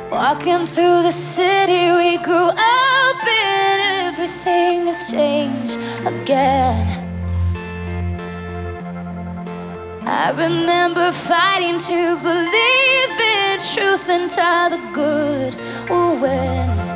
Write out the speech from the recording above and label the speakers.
Speaker 1: Walking through the city we grew up in, everything has changed again. I remember fighting to believe in truth and how the good will win.